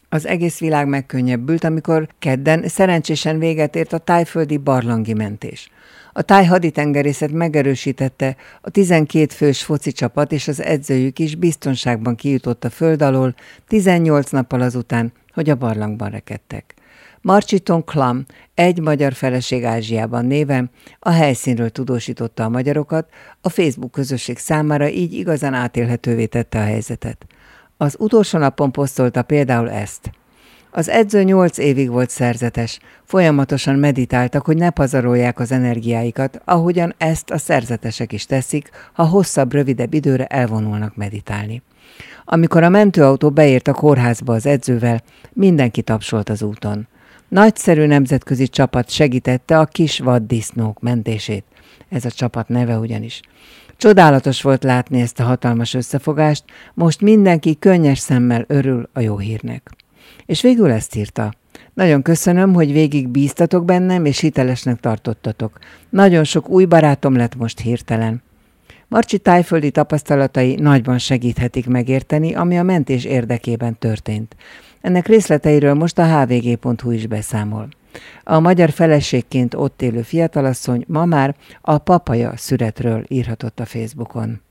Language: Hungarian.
Az egész világ megkönnyebbült, amikor kedden szerencsésen véget ért a tájföldi barlangi mentés. A táj haditengerészet megerősítette, a 12 fős foci csapat és az edzőjük is biztonságban kijutott a föld alól 18 nappal azután, hogy a barlangban rekedtek. Marchiton Klam, egy magyar feleség Ázsiában néven a helyszínről tudósította a magyarokat, a Facebook közösség számára így igazán átélhetővé tette a helyzetet. Az utolsó napon posztolta például ezt. Az edző 8 évig volt szerzetes, folyamatosan meditáltak, hogy ne pazarolják az energiáikat, ahogyan ezt a szerzetesek is teszik, ha hosszabb, rövidebb időre elvonulnak meditálni. Amikor a mentőautó beért a kórházba az edzővel, mindenki tapsolt az úton. Nagyszerű nemzetközi csapat segítette a kis vaddisznók mentését. Ez a csapat neve ugyanis. Csodálatos volt látni ezt a hatalmas összefogást, most mindenki könnyes szemmel örül a jó hírnek. És végül ezt írta. Nagyon köszönöm, hogy végig bíztatok bennem, és hitelesnek tartottatok. Nagyon sok új barátom lett most hirtelen. Marcsi tájföldi tapasztalatai nagyban segíthetik megérteni, ami a mentés érdekében történt. Ennek részleteiről most a hvg.hu is beszámol. A magyar feleségként ott élő fiatalasszony ma már a Papaja szüretről írhatott a Facebookon.